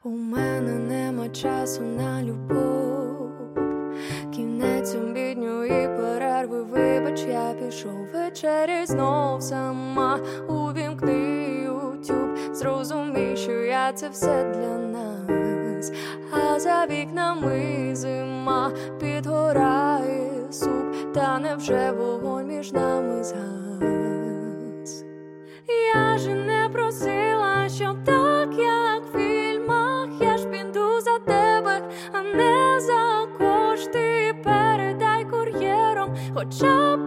У мене нема часу на любов, кінець обідньої перерви, вибач, я пішов вечері знов сама. Увімкни ютюб, зрозумій, що я це все для нас. А за вікнами зима, підгорає суп, та невже вогонь між нами згас? Я ж не просила, щоб так, як в фільмах, я ж піду за тебе, а не за кошти. Передай кур'єром хоча б